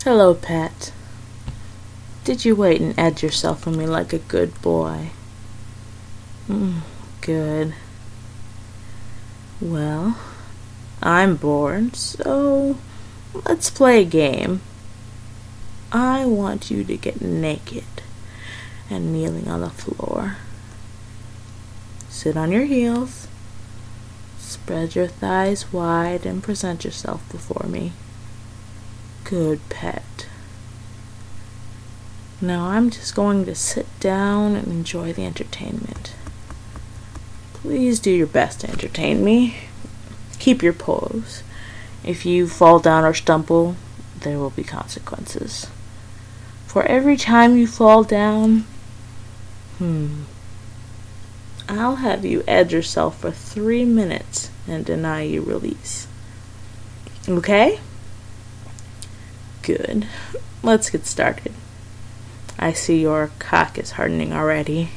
Hello, pet. Did you wait and edge yourself for me like a good boy? Good. Well, I'm bored, so let's play a game. I want you to get naked and kneeling on the floor. Sit on your heels, spread your thighs wide, and present yourself before me. Good, pet. Now I'm just going to sit down and enjoy the entertainment. Please do your best to entertain me. Keep your pose. If you fall down or stumble, there will be consequences. For every time you fall down, I'll have you edge yourself for 3 minutes and deny you release. Okay? Good. Let's get started. I see your cock is hardening already.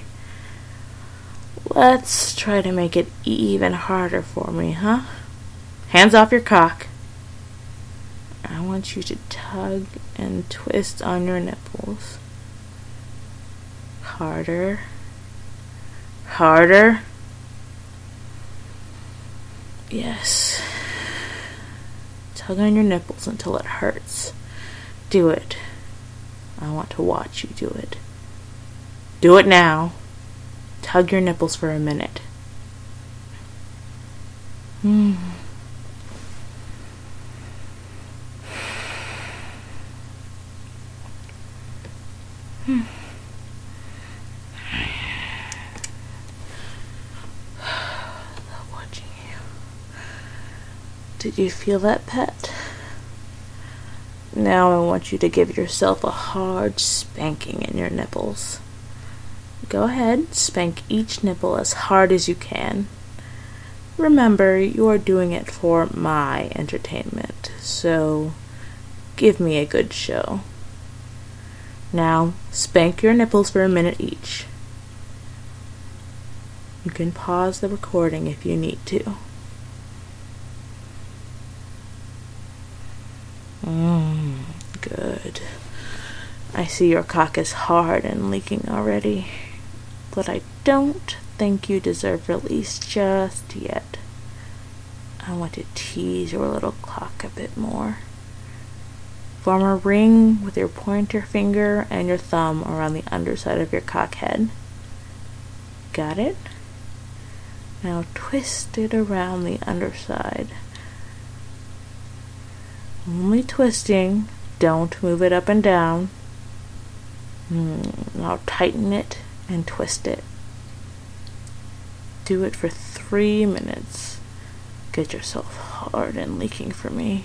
Let's try to make it even harder for me, huh? Hands off your cock. I want you to tug and twist on your nipples. Harder. Harder. Yes. Tug on your nipples until it hurts. Do it. I want to watch you do it. Do it now. Tug your nipples for a minute. Love watching you. Did you feel that, pet? Now I want you to give yourself a hard spanking in your nipples. Go ahead, spank each nipple as hard as you can. Remember, you are doing it for my entertainment, so give me a good show. Now, spank your nipples for a minute each. You can pause the recording if you need to. Good. I see your cock is hard and leaking already, but I don't think you deserve release just yet. I want to tease your little cock a bit more. Form a ring with your pointer finger and your thumb around the underside of your cock head. Got it? Now twist it around the underside. Only twisting, don't move it up and down. Now tighten it and twist it. Do it for 3 minutes. Get yourself hard and leaking for me.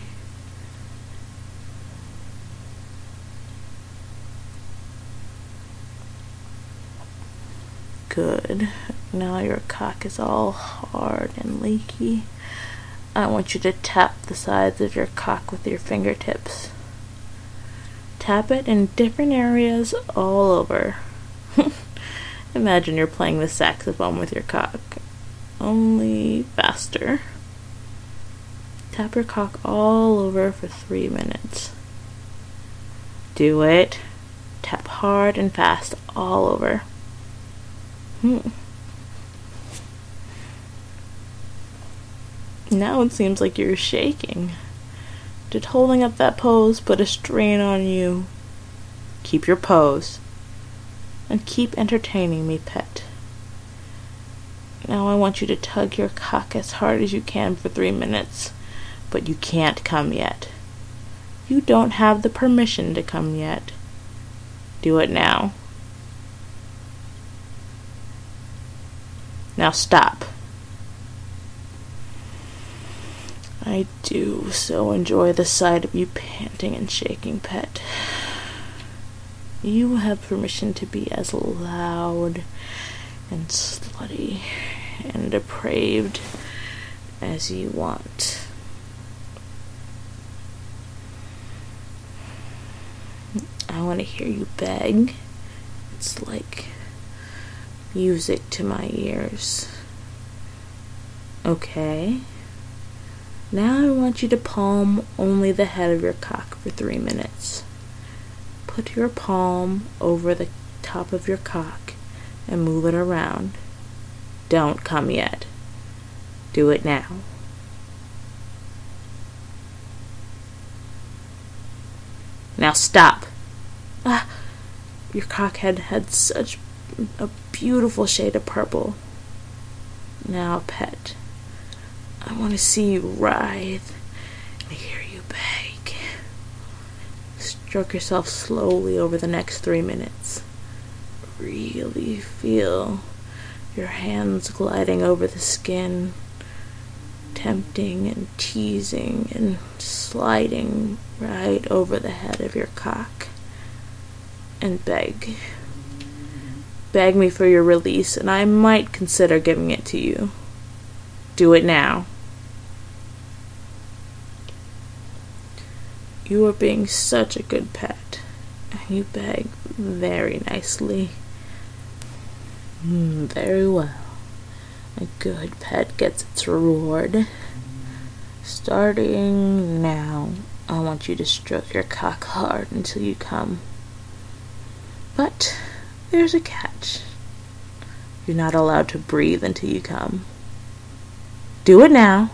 Good. Now your cock is all hard and leaky. I want you to tap the sides of your cock with your fingertips. Tap it in different areas all over. Imagine you're playing the saxophone with your cock, only faster. Tap your cock all over for 3 minutes. Do it. Tap hard and fast all over. Now it seems like you're shaking. Did holding up that pose put a strain on you? Keep your pose. And keep entertaining me, pet. Now I want you to tug your cock as hard as you can for 3 minutes. But you can't come yet. You don't have the permission to come yet. Do it now. Now stop. I do so enjoy the sight of you panting and shaking, pet. You have permission to be as loud and slutty and depraved as you want. I want to hear you beg. It's like music to my ears. Okay. Now I want you to palm only the head of your cock for 3 minutes. Put your palm over the top of your cock and move it around. Don't come yet. Do it now. Now stop. Your cock had such a beautiful shade of purple. Now, pet, I want to see you writhe and hear you beg. Stroke yourself slowly over the next 3 minutes. Really feel your hands gliding over the skin, tempting and teasing and sliding right over the head of your cock. And beg. Beg me for your release, and I might consider giving it to you. Do it now. You are being such a good pet, and you beg very nicely. Very well. A good pet gets its reward. Starting now, I want you to stroke your cock hard until you come. But there's a catch. You're not allowed to breathe until you come. Do it now.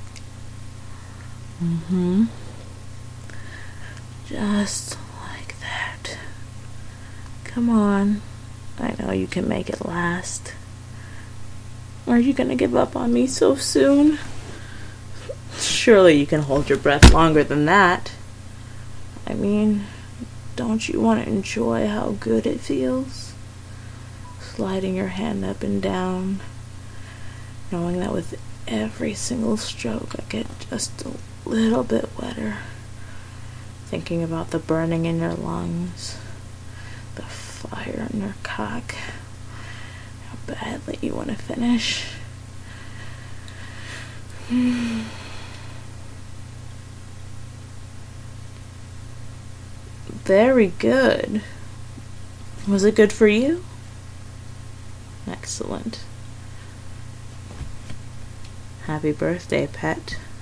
Just like that. Come on. I know you can make it last. Are you gonna give up on me so soon? Surely you can hold your breath longer than that. I mean, don't you want to enjoy how good it feels? Sliding your hand up and down, knowing that with every single stroke I get just a little bit wetter. Thinking about the burning in your lungs, the fire in your cock, how badly you want to finish. Very good. Was it good for you? Excellent. Happy birthday, pet.